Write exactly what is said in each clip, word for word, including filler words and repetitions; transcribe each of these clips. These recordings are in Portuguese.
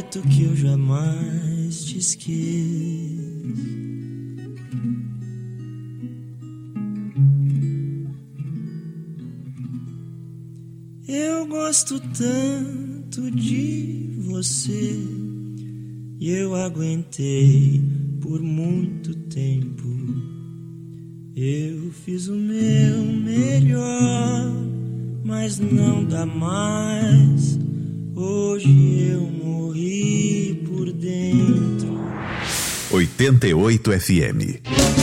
prometo que eu jamais te esqueço. Eu gosto tanto de você e eu aguentei por muito tempo. Eu fiz o meu melhor, mas não dá mais. Hoje eu morri por dentro. oitenta e oito F M.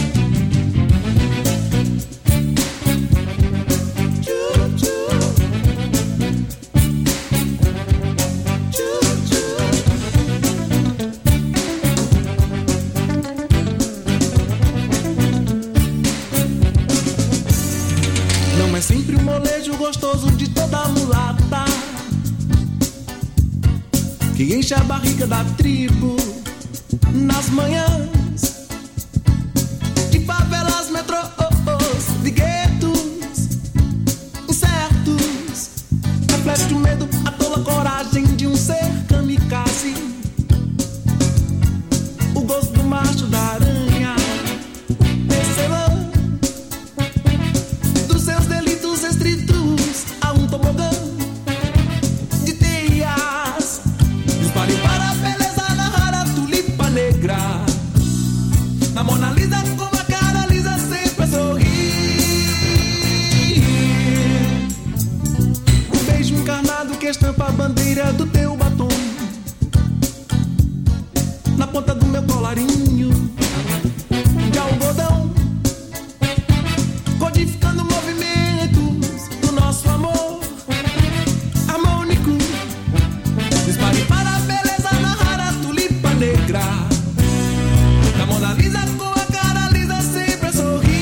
Não é sempre um molejo gostoso de toda mulata que enche a barriga da tribo nas manhãs de favelas, metrôs, de guetos incertos. Reflete o medo, a tola coragem de um ser kamikaze. O gosto do macho da aranha, tecelã dos seus delitos restritos a um tobogã de teias. Dispare para a beleza na rara tulipa negra. Na Mona Lisa com a cara lisa sempre a sorrir. O beijo encarnado que estampa a bandeira do teu batom na ponta do meu colarinho de algodão, codificando movimentos do nosso amor harmônico. Dispare para a beleza na rara tulipa negra. Na Mona Lisa com a cara lisa sempre a sorrir.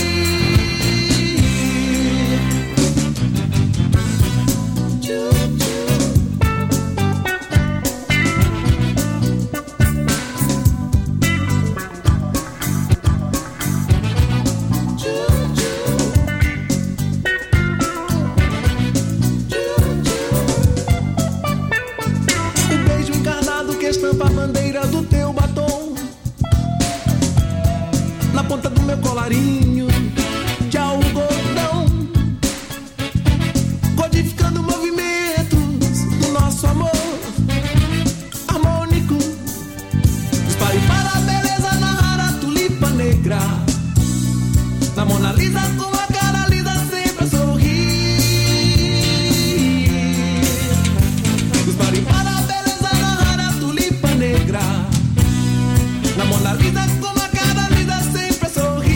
Tchu, tchu. O beijo encarnado que estampa a bandeira do teu batom na ponta do meu colarinho de algodão, codificando movimentos do nosso amor harmônico. Dispare para a beleza na rara tulipa negra. Na Mona Lisa com a cara lisa sempre a sorrir. Dispare para a beleza na rara tulipa negra. Na Mona Lisa com a cara lisa sempre a sorrir.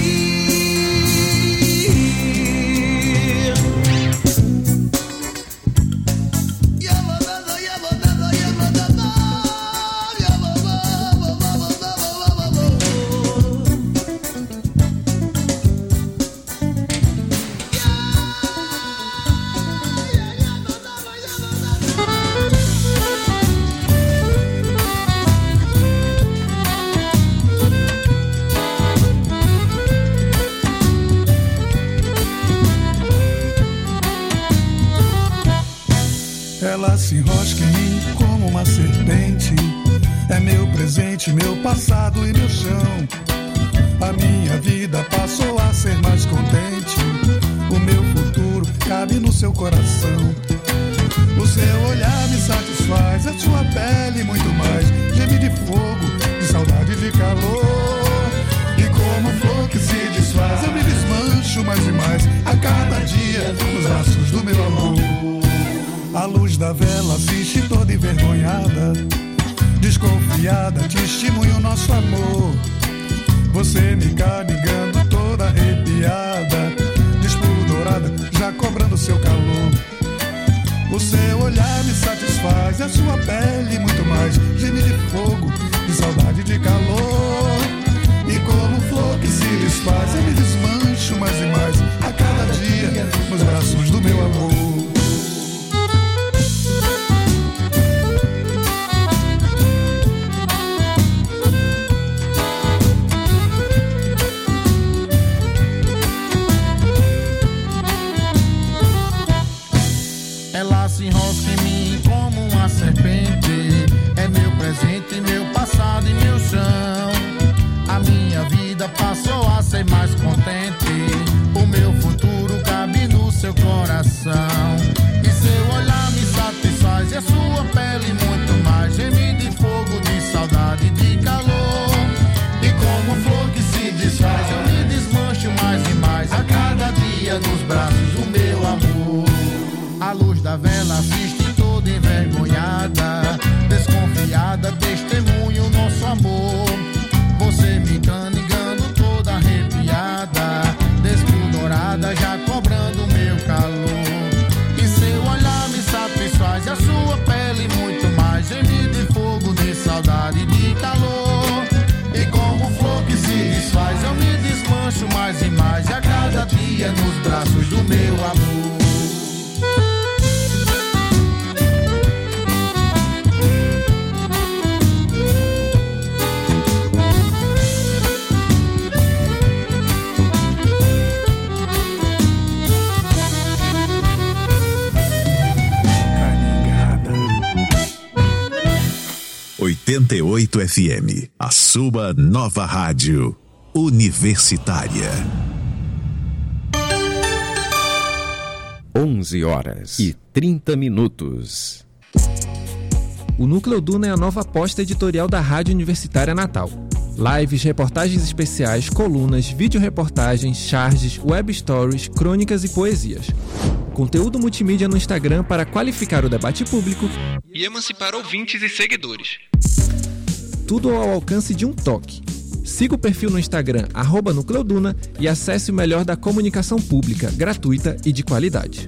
Ela se enrosca em mim como uma serpente. É meu presente, meu passado e meu chão. A minha vida passou a ser mais contente. O meu futuro cabe no seu coração. O seu olhar me satisfaz, a sua pele muito mais. Geme de fogo, de saudade, de calor. E como flor que se desfaz, eu me desmancho mais e mais a cada dia nos braços do meu amor. A luz da vela assiste toda envergonhada, desconfiada, testemunha o nosso amor. Você me carregando toda arrepiada, despudorada, já cobrando seu calor. O seu olhar me satisfaz, a sua pele muito mais. Geme de fogo, de saudade, de calor. E como flor que se desfaz, eu me desmancho mais e mais a cada dia nos braços do meu amor. Ela se enrosca em mim como uma serpente. É meu alegria nos braços do meu amor. oitenta e oito F M, a sua nova rádio universitária. onze horas e trinta minutos. O Núcleo Duna é a nova aposta editorial da Rádio Universitária Natal. Lives, reportagens especiais, colunas, vídeo-reportagens, charges, web stories, crônicas e poesias. Conteúdo multimídia no Instagram para qualificar o debate público e emancipar ouvintes e seguidores. Tudo ao alcance de um toque. Siga o perfil no Instagram, arroba Nucleoduna, e acesse o melhor da comunicação pública, gratuita e de qualidade.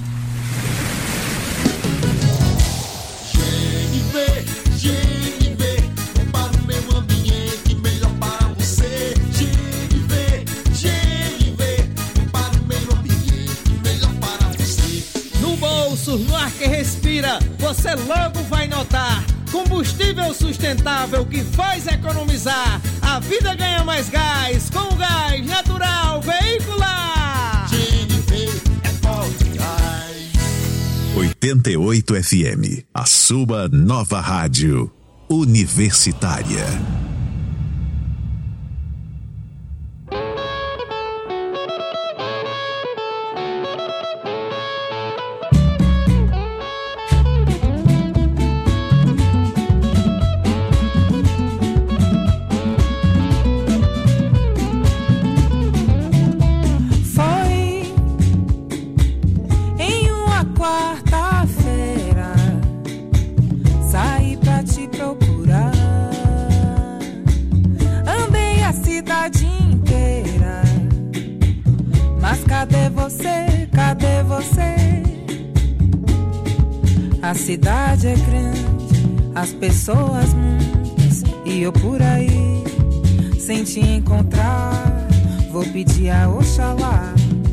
No ar que respira, você logo vai notar. Combustível sustentável que faz economizar. A vida ganha mais gás com gás natural veicular. G N V é forte gás. oitenta e oito F M, a sua nova rádio universitária. A cidade é grande, as pessoas muitas, e eu por aí, sem te encontrar, vou pedir a Oxalá.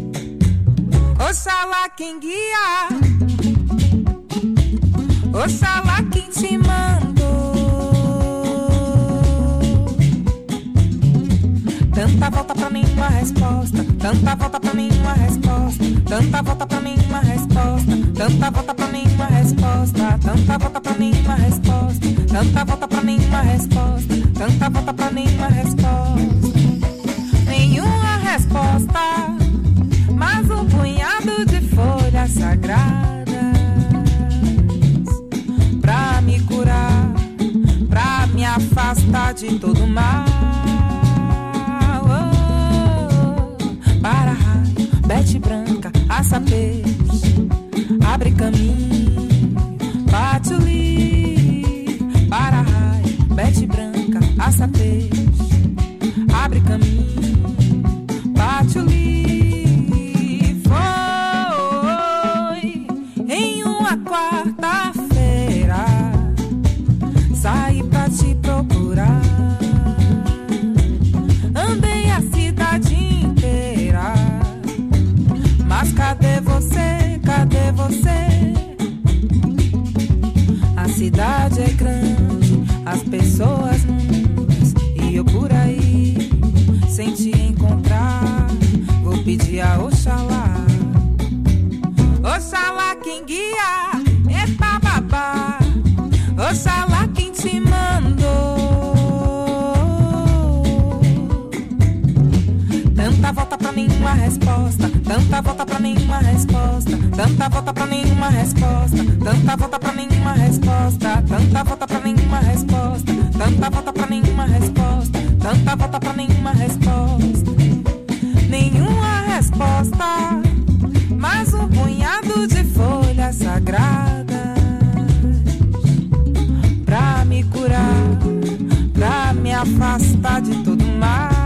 Oxalá quem guia, Oxalá quem te mandou. Tanta volta pra mim uma resposta, tanta volta pra mim uma resposta, tanta volta pra mim uma resposta, tanta volta pra mim uma resposta, tanta volta pra mim uma resposta, tanta volta pra mim uma resposta, tanta volta pra mim uma resposta. Nenhuma resposta, mas um punhado de folhas sagradas pra me curar, pra me afastar de todo mal. Para raio, bete branca, aça peixe, abre caminho, patchouli. Para raio, bete branca, aça peixe, abre caminho, patchouli. Foi em uma quarta-feira, saí pra te procurar. Andei a cidade inteira, mas cadê você, cadê você? A cidade é grande, as pessoas muitas, e eu por aí, sem te encontrar, vou pedir a Oxalá. Oxalá quem guia, epa babá, Oxalá quem te mandou. Tanta volta pra mim uma resposta, tanta volta pra mim uma resposta, tanta volta pra mim uma resposta, tanta volta pra mim uma resposta, tanta volta pra mim uma resposta, tanta volta pra mim uma resposta, tanta volta pra mim uma resposta. Nenhuma resposta, mas um punhado de folhas sagradas pra me curar, pra me afastar de todo mal.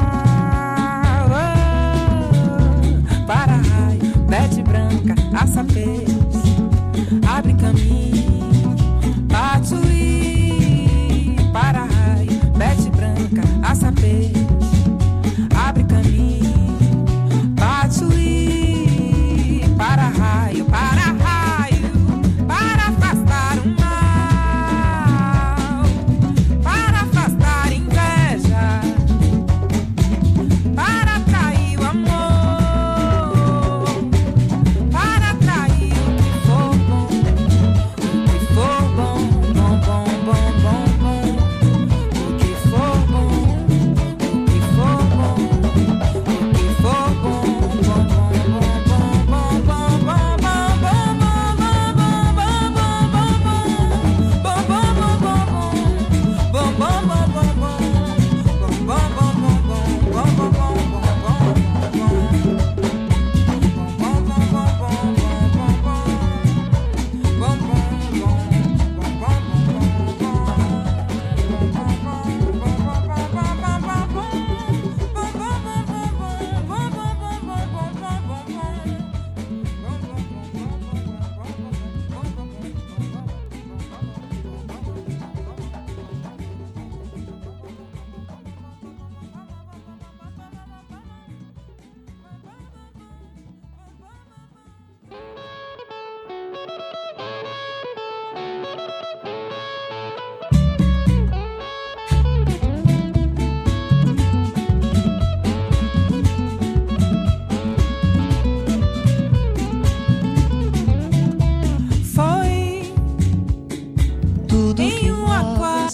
Para raio, bete branca, aça peixe, abre caminho, patchouli. Para raio, bete branca, aça peixe, abre caminho, patchouli.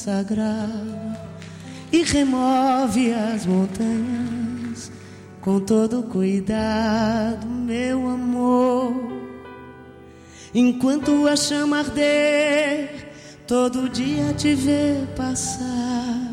sagrado e remove as montanhas com todo cuidado, meu amor. Enquanto a chama arder, todo dia te ver passar,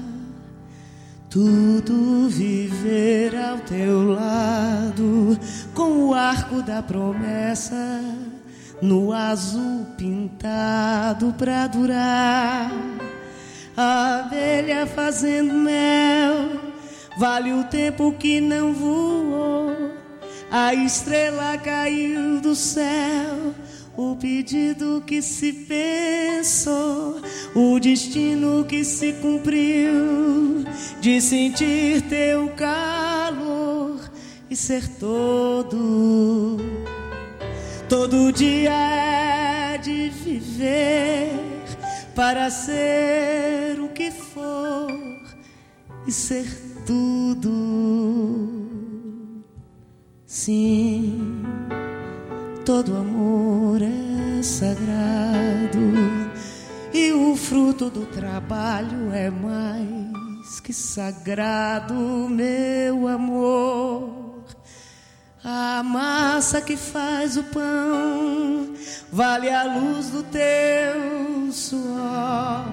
tudo viver ao teu lado, com o arco da promessa no azul pintado pra durar. A abelha fazendo mel, vale o tempo que não voou. A estrela caiu do céu, o pedido que se pensou, o destino que se cumpriu, de sentir teu calor e ser todo. Todo dia é de viver para ser o que for e ser tudo. Sim, todo amor é sagrado e o fruto do trabalho é mais que sagrado, meu amor. A massa que faz o pão vale a luz do teu suor.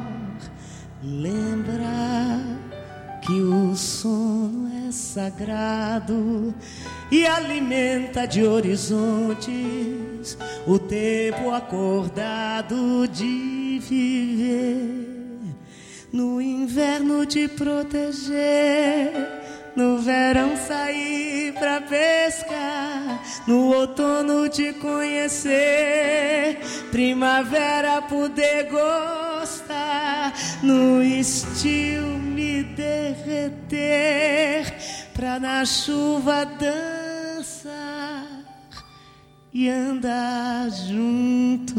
Lembra que o sono é sagrado e alimenta de horizontes o tempo acordado de viver. No inverno te proteger, no verão sair pra pescar, no outono te conhecer, primavera poder gostar, no estio me derreter, pra na chuva dançar e andar junto.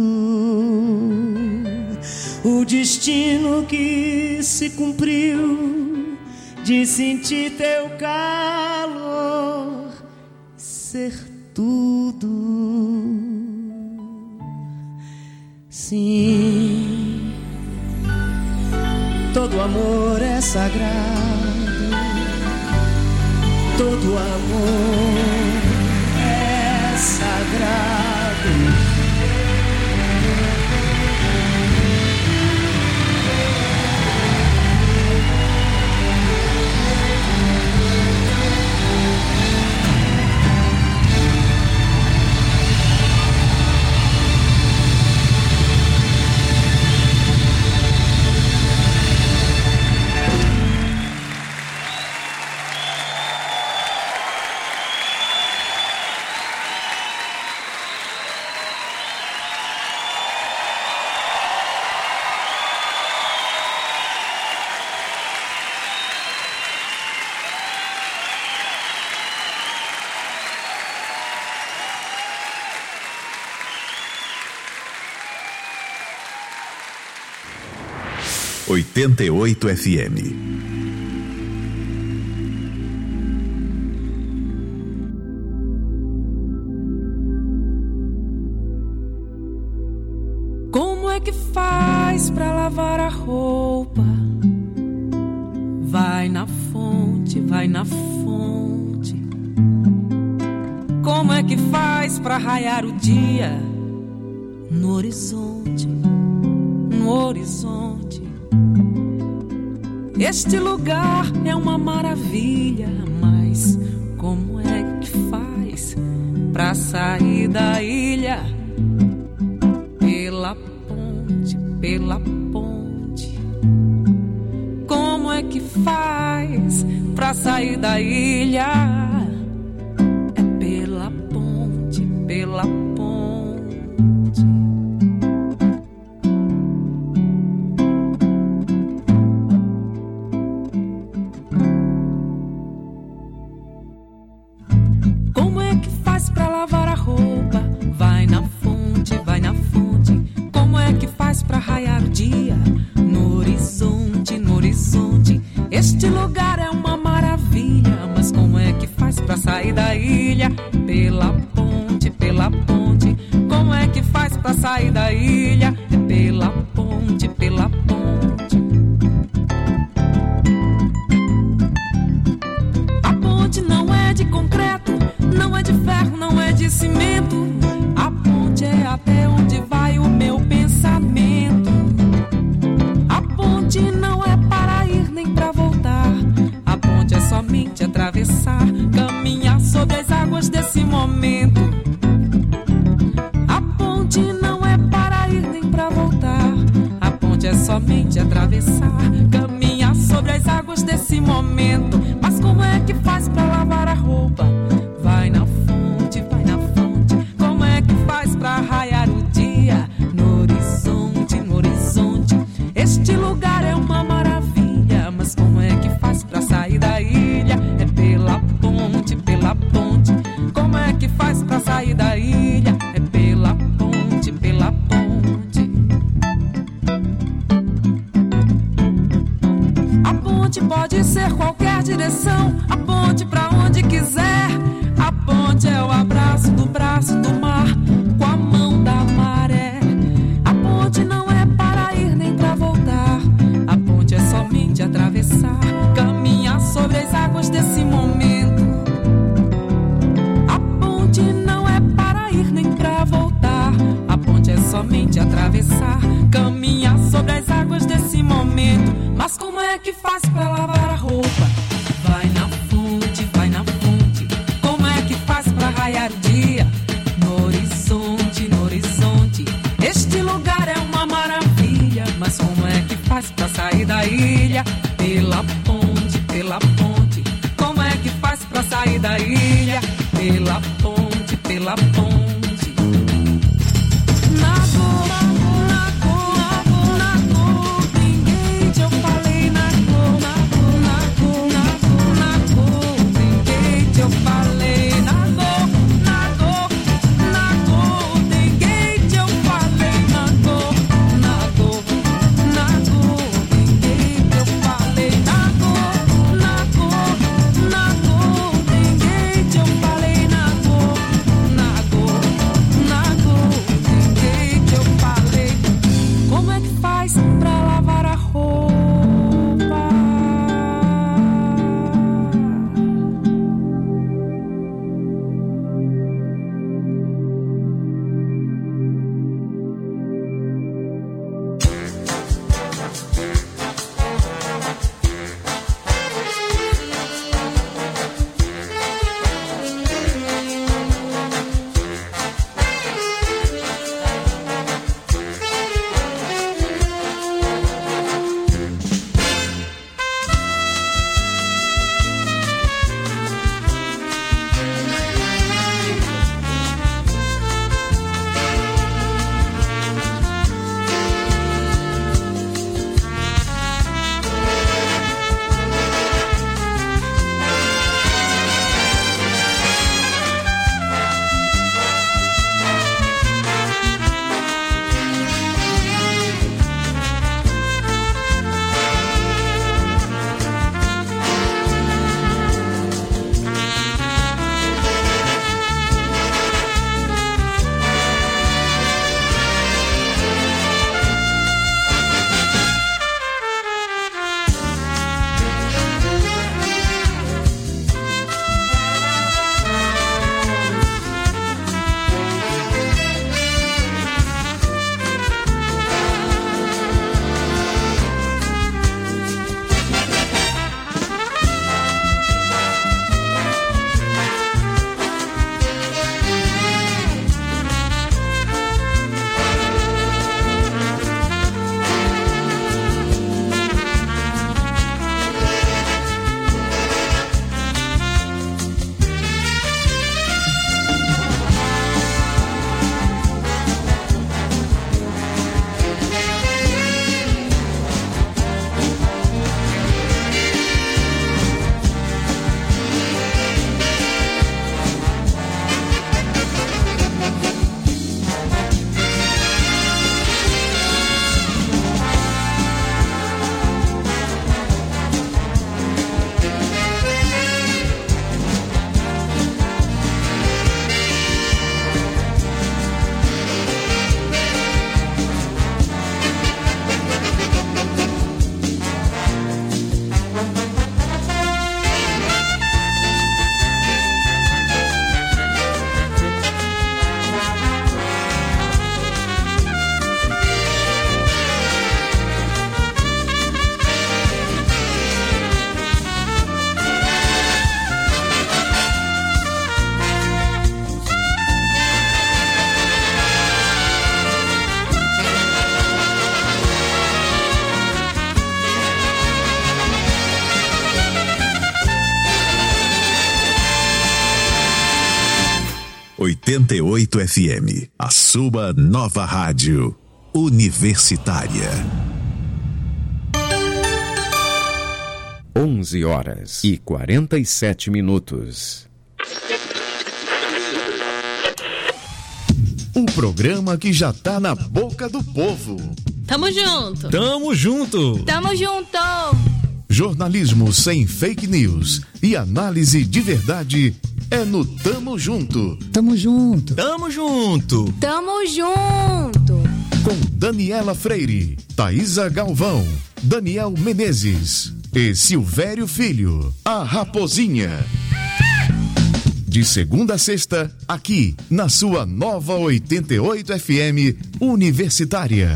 O destino que se cumpriu, de sentir teu calor, ser tudo. Sim, todo amor é sagrado, todo amor é sagrado. oitenta e oito F M. Como é que faz pra lavar a roupa? Vai na fonte, vai na fonte. Como é que faz pra raiar o dia? No horizonte, no horizonte. Este lugar é uma maravilha, mas como é que faz pra sair da ilha? Pela ponte, pela ponte. Como é que faz pra sair da ilha? É pela ponte, pela ponte. Este lugar é uma maravilha, mas como é que faz pra sair da ilha? Pela ponte, pela ponte. Como é que faz pra sair da ilha? Pela ponte, pela ponte. somente atravessar, caminhar sobre as águas desse momento. Mas como é que faz pra lavar a roupa? Vai na fonte, vai na fonte. Como é que faz pra raiar o dia? No horizonte, no horizonte. Este lugar é uma maravilha, mas como é que faz pra sair da ilha? É pela ponte, pela ponte. Como é que faz pra sair da ilha? É pela ponte, pela ponte. A ponte pode ser qualquer direção, a ponte pra onde quiser. A ponte é o abraço do braço do mar com a mão da maré. A ponte não é para ir nem pra voltar, a ponte é somente atravessar, caminhar sobre as águas desse momento. A ponte não é para ir nem pra voltar, a ponte é somente atravessar, caminhar sobre as águas desse momento. Mas como é que faz pra lavar a roupa? Vai na fonte, vai na fonte. Como é que faz pra raiar o dia? No horizonte, no horizonte. Este lugar é uma maravilha, mas como é que faz pra sair da ilha? Pela ponte, pela ponte. Como é que faz pra sair da ilha? Pela ponte, pela ponte. Nago, oitenta e oito F M, a sua nova rádio universitária. onze horas e quarenta e sete minutos. Um programa que já tá na boca do povo. Tamo junto. Tamo junto. Tamo junto. Jornalismo sem fake news e análise de verdade é no Tamo Junto. Tamo junto. Tamo junto. Tamo junto. Com Daniela Freire, Thaisa Galvão, Daniel Menezes e Silvério Filho, a Raposinha. De segunda a sexta, aqui na sua nova oitenta e oito F M Universitária.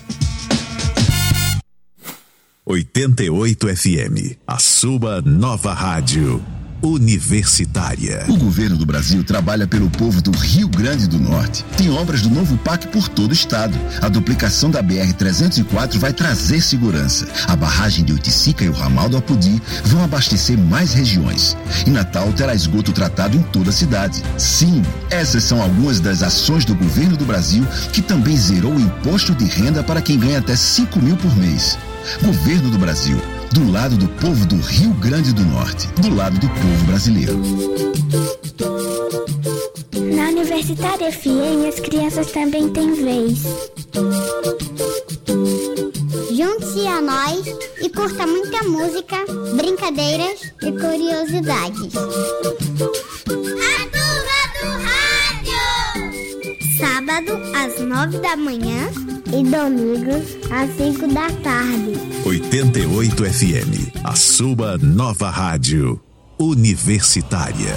oitenta e oito F M, a sua nova rádio universitária. O governo do Brasil trabalha pelo povo do Rio Grande do Norte. Tem obras do novo P A C por todo o estado. A duplicação da B R trezentos e quatro vai trazer segurança. A barragem de Oiticica e o ramal do Apodi vão abastecer mais regiões. E Natal terá esgoto tratado em toda a cidade. Sim, essas são algumas das ações do governo do Brasil, que também zerou o imposto de renda para quem ganha até cinco mil por mês. Governo do Brasil, do lado do povo do Rio Grande do Norte, do lado do povo brasileiro. Na Universitária F M, as crianças também têm vez. Junte-se a nós e curta muita música, brincadeiras e curiosidades. A turma do rádio! Sábado, às nove da manhã e domingos, às cinco da tarde. oitenta e oito F M, a sua nova rádio universitária.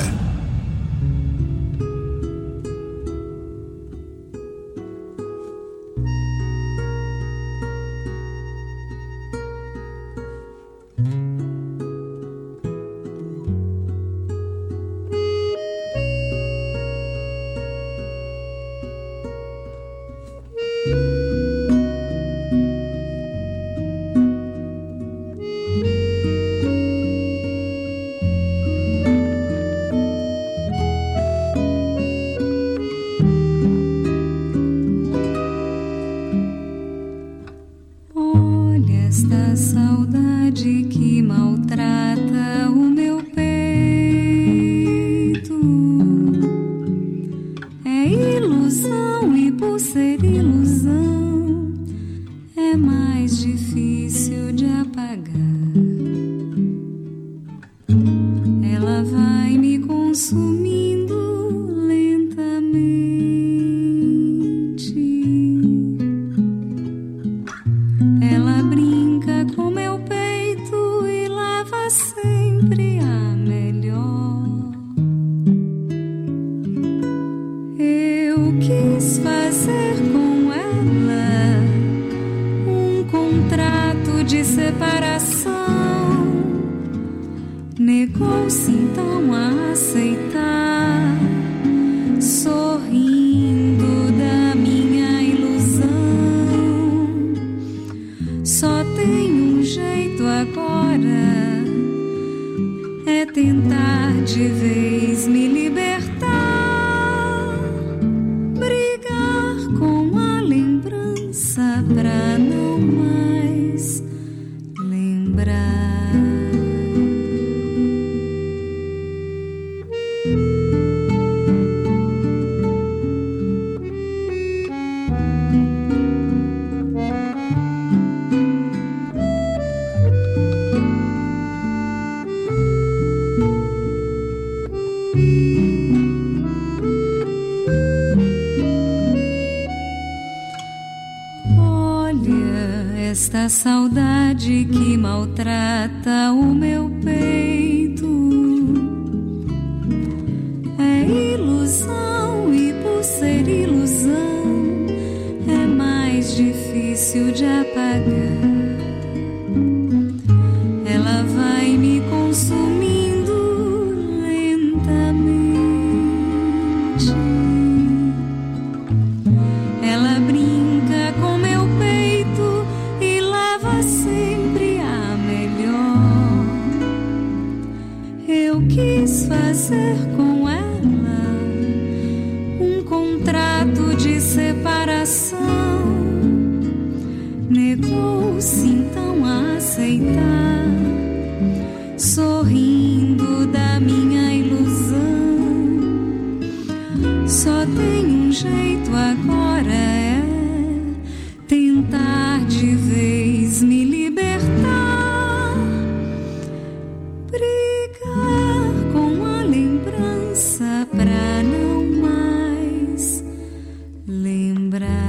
Esta saudade que maltrata o meu peito é ilusão, e por ser ilusão é mais difícil de apagar. Ela vai me consumindo lentamente. Ela brinca com meu peito e leva sempre a melhor. Eu quis fazer com ela negou-se então a aceitar, sorrindo da minha ilusão. Só tem um jeito agora, é tentar de vez me libertar, brigar com a lembrança pra não mais lembrar.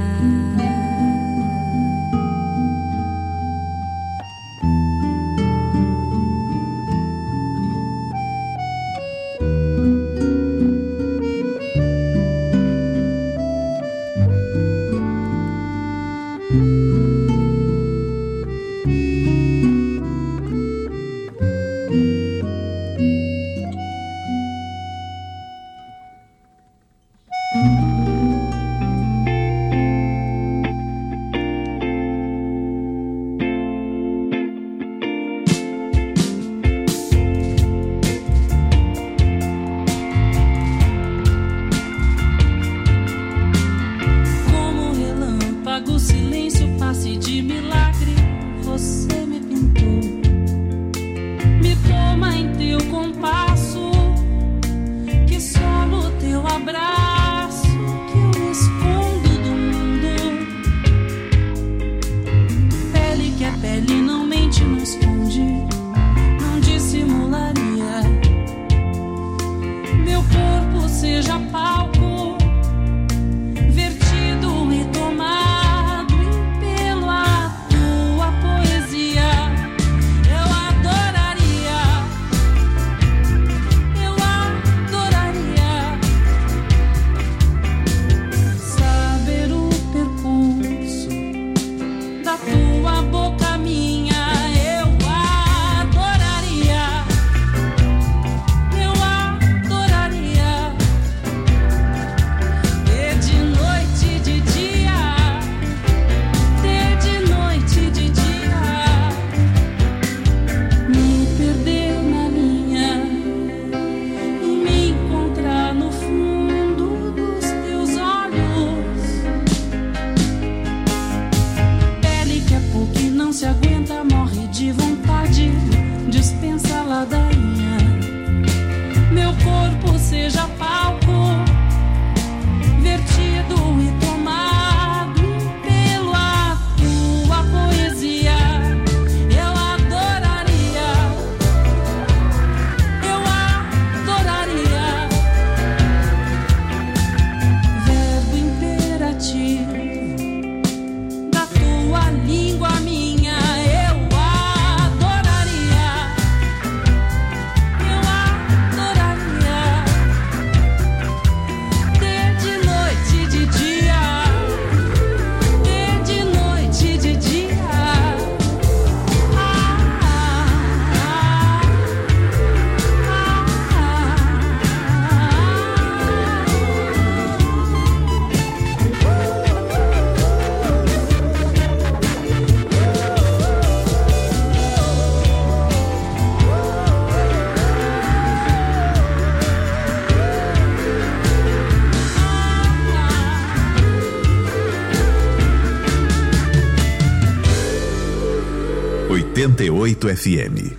oitenta e oito F M.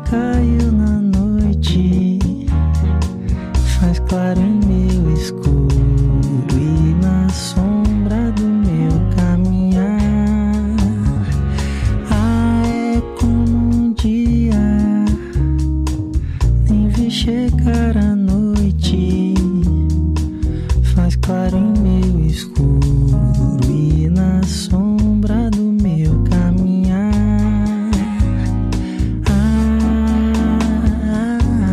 caiu na noite, faz claro em meu escuro e na sombra do meu caminhar. Ah, é como um dia, nem vi chegar a noite, faz claro em meu escuro e na sombra do meu caminhar. Ah,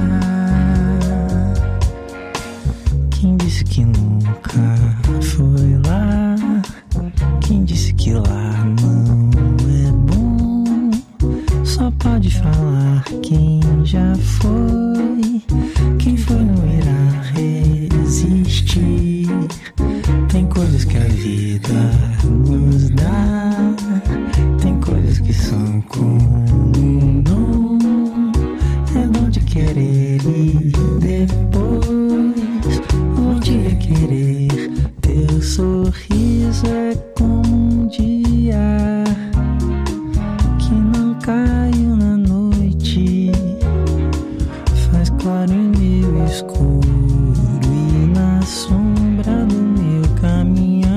quem disse que nunca foi lá? Quem disse que lá não é bom? Só pode falar quem já foi. Quem foi não irá resistir. Tem coisas que a vida nos dá, tem coisas que são como um dom. É dom de querer e depois um dia querer. Teu sorriso é como um dia que não caiu na noite, faz claro em meu escuro e na sombra do meu caminhar.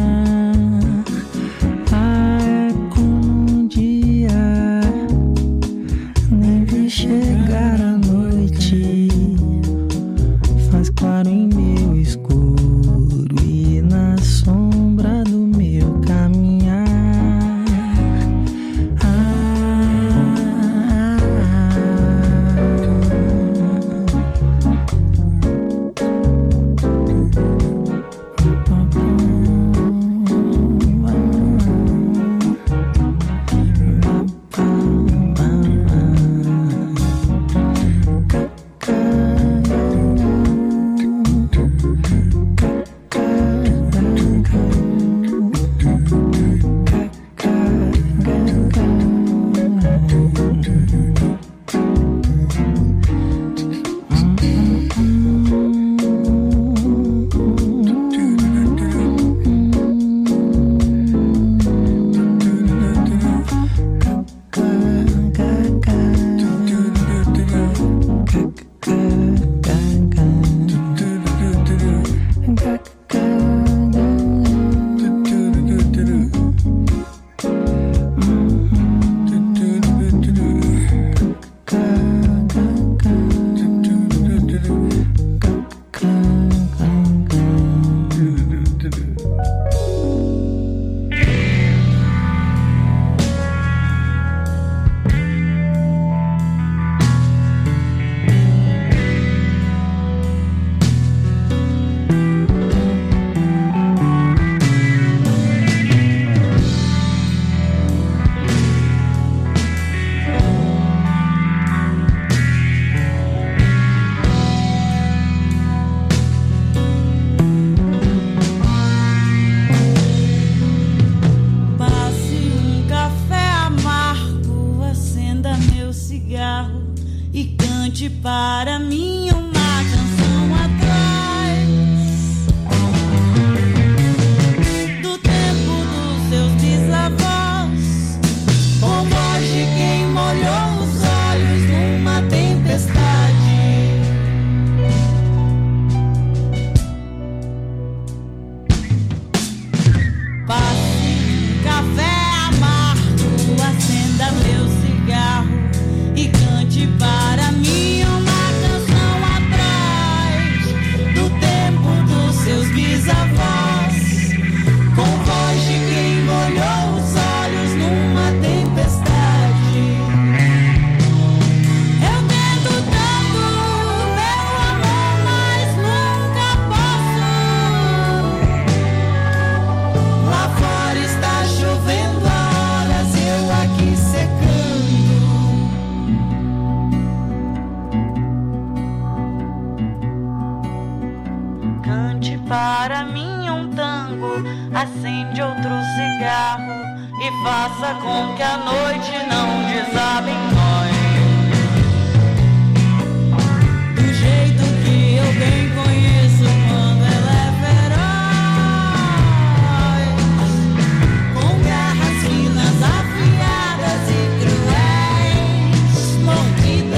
Ah, é como um dia, nem vi chegar a noite, faz claro em meu escuro e na sombra do meu caminhar. Para mim uma canção atrás do tempo dos seus bisavós, com voz de quem molhou os olhos numa tempestade. Passe um café amargo, acenda meu cigarro e cante para mim. Avós, com voz de quem molhou os olhos numa tempestade. Eu tento tanto, meu amor, mas nunca posso. Lá fora está chovendo há horas, eu aqui secando. Cante para mim um tango, acende outro cigarro e faça com que a noite não desabe em nós. Do jeito que eu bem conheço quando ela é feroz, com garras finas, afiadas e cruéis, mordidas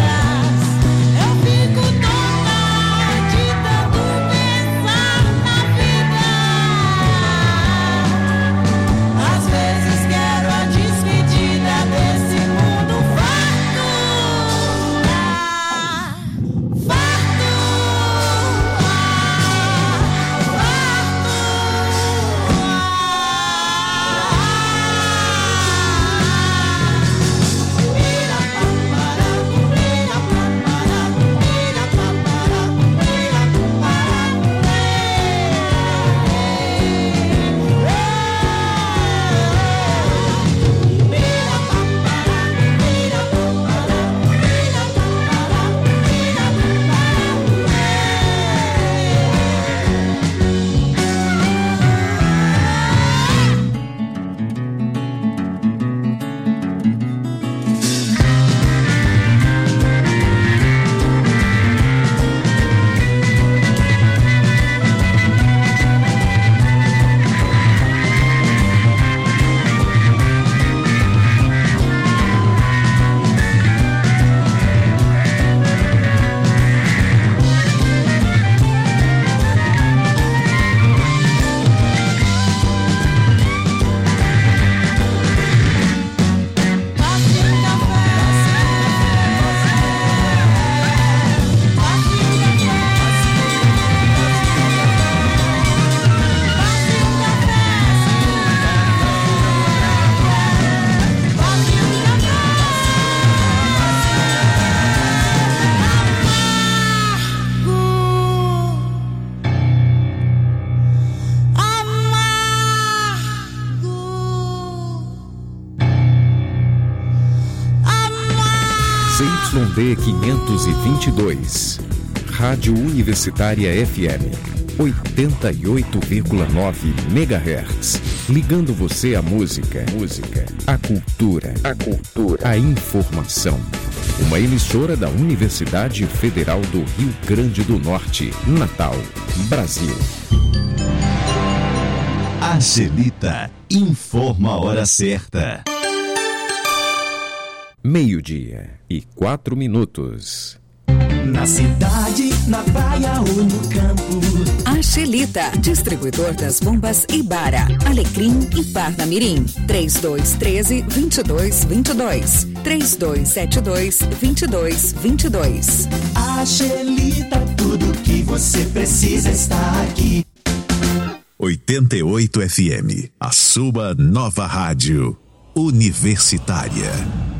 Z Y D quinhentos e vinte e dois. Rádio Universitária F M. oitenta e oito vírgula nove megahertz. Ligando você à música, música, à cultura, a cultura, à informação. Uma emissora da Universidade Federal do Rio Grande do Norte, Natal, Brasil. Angelita informa a hora certa. Meio-dia e quatro minutos. Na cidade, na praia ou no campo. Angelita, distribuidor das bombas Ibara, Alecrim e Parnamirim. três dois um três, dois dois dois dois. três dois sete dois, dois dois dois dois. Angelita, tudo que você precisa está aqui. oitenta e oito F M, a sua nova rádio universitária.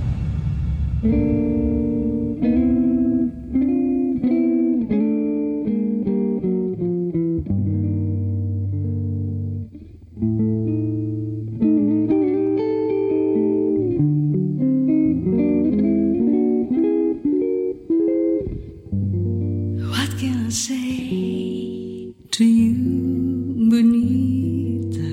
What can I say to you, Bonita?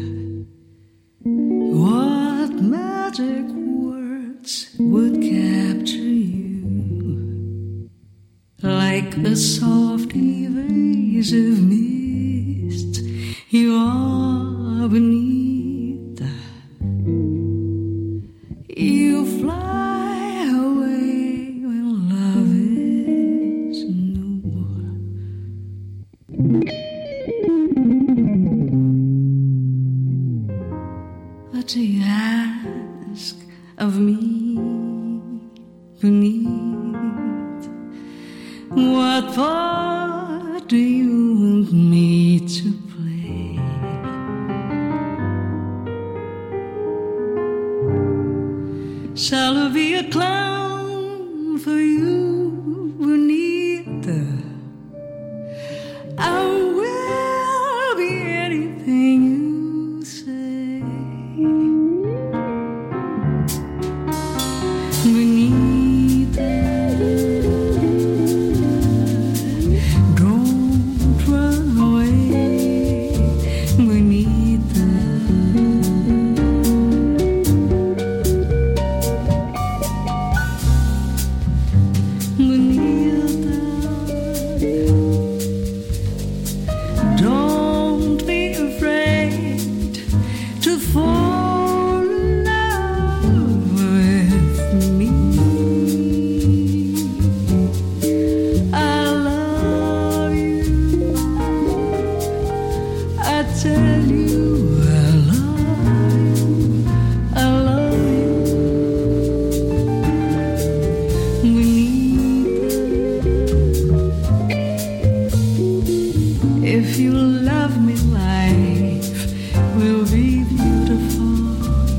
What magic words would capture you like a soft evasive mist? You are Bonita. You fly away when love is new. What do you ask of me, Bonita? What part do you want me to play? Shall I be a clown for you, Bonita? I will be anything you say, Bonita. Don't run away, Bonita. Bonita. Don't be afraid to fall in love with me. I love you. I tell you I love you. I love you, Bonita. If you love me, life will be beautiful,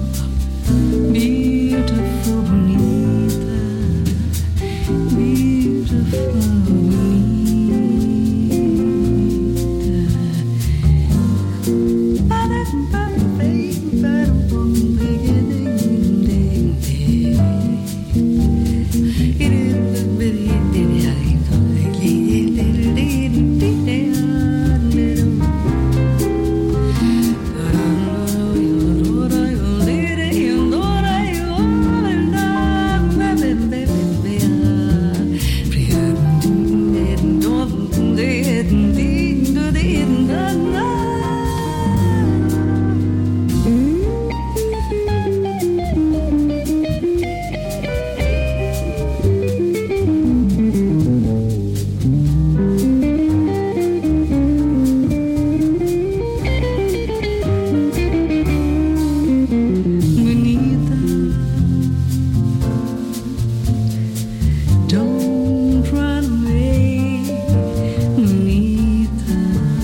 beautiful, Bonita, beautiful, don't run away, Bonita.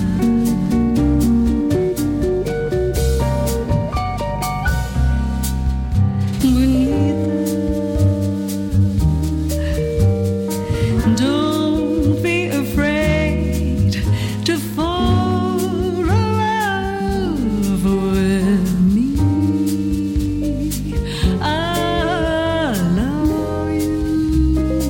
Bonita. Don't be afraid to fall in love with me. I love you.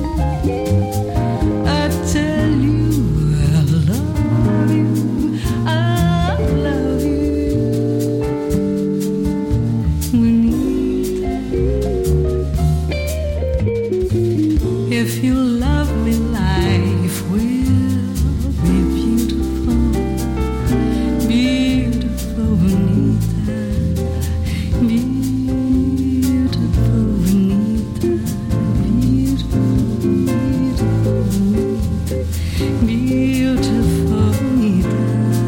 If you love me, life will be beautiful, beautiful, bonita, beautiful, bonita, beautiful, beautiful, beautiful, bonita.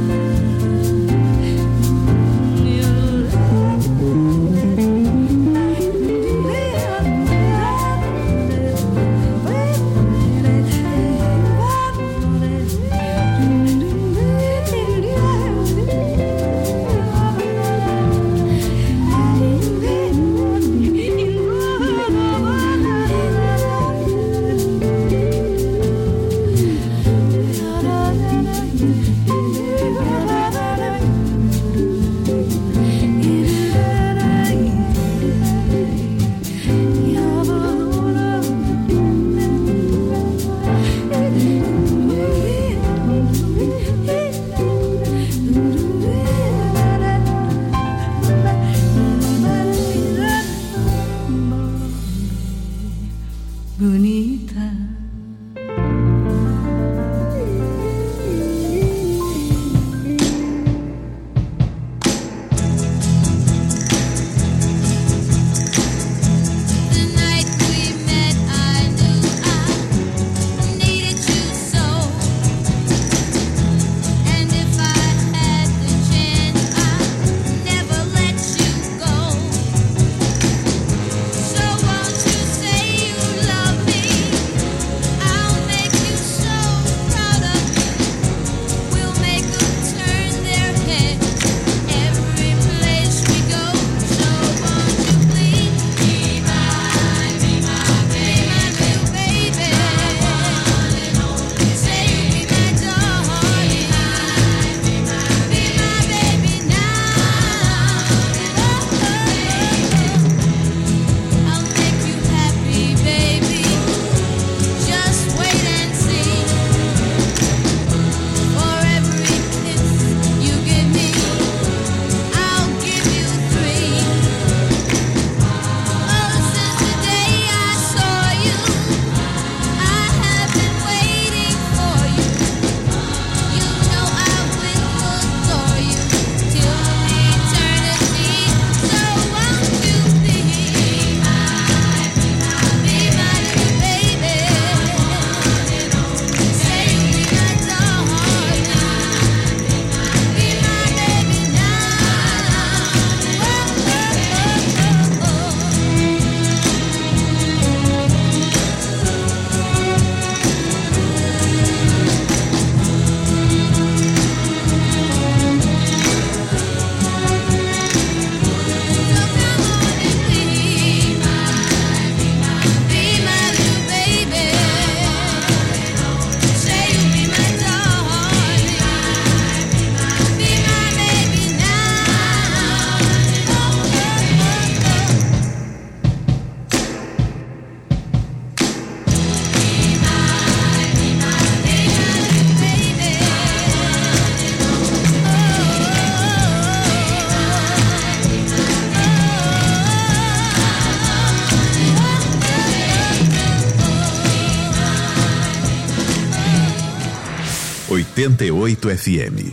oitenta e oito F M.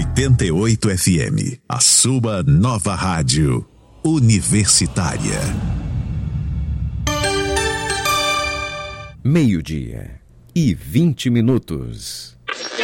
oitenta e oito F M, a sua nova rádio universitária. Meio-dia e vinte minutos.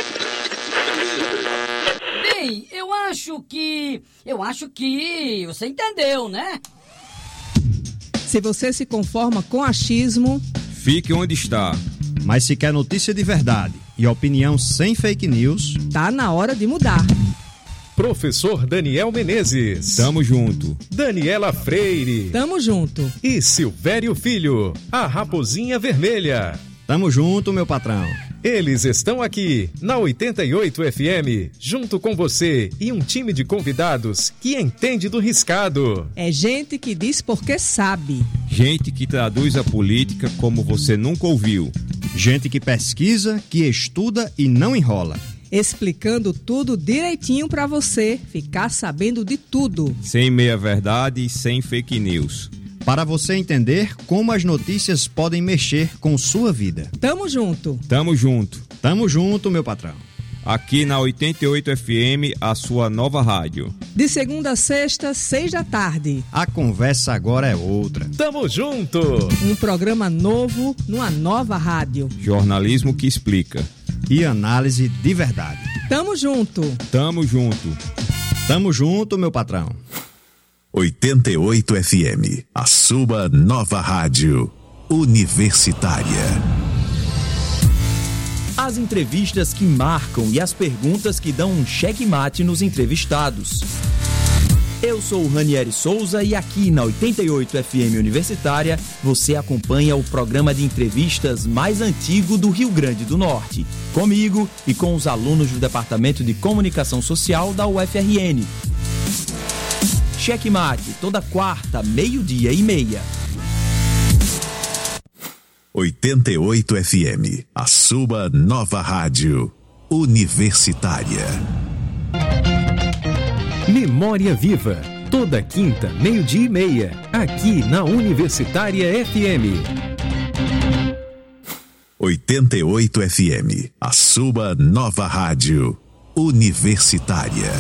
Bem, eu acho que... Eu acho que... Você entendeu, né? Se você se conforma com achismo... Fique onde está. Mas se quer notícia de verdade e opinião sem fake news... Tá na hora de mudar. Professor Daniel Menezes. Tamo junto. Daniela Freire. Tamo junto. E Silvério Filho, a Raposinha Vermelha. Tamo junto, meu patrão. Eles estão aqui, na oitenta e oito F M, junto com você e um time de convidados que entende do riscado. É gente que diz porque sabe. Gente que traduz a política como você nunca ouviu. Gente que pesquisa, que estuda e não enrola. Explicando tudo direitinho pra você ficar sabendo de tudo. Sem meia-verdade e sem fake news. Para você entender como as notícias podem mexer com sua vida. Tamo junto. Tamo junto. Tamo junto, meu patrão. Aqui na oitenta e oito F M, a sua nova rádio. De segunda a sexta, seis da tarde. A conversa agora é outra. Tamo junto. Um programa novo, numa nova rádio. Jornalismo que explica. E análise de verdade. Tamo junto. Tamo junto. Tamo junto, meu patrão. oitenta e oito F M, a sua nova rádio universitária. As entrevistas que marcam e as perguntas que dão um checkmate nos entrevistados. Eu sou o Ranieri Souza e aqui na oitenta e oito F M Universitária você acompanha o programa de entrevistas mais antigo do Rio Grande do Norte. Comigo e com os alunos do Departamento de Comunicação Social da U F R N. Checkmate, toda quarta, meio-dia e meia. oitenta e oito F M, a sua nova rádio universitária. Memória Viva, toda quinta, meio-dia e meia, aqui na Universitária F M. oitenta e oito F M, a sua nova rádio universitária.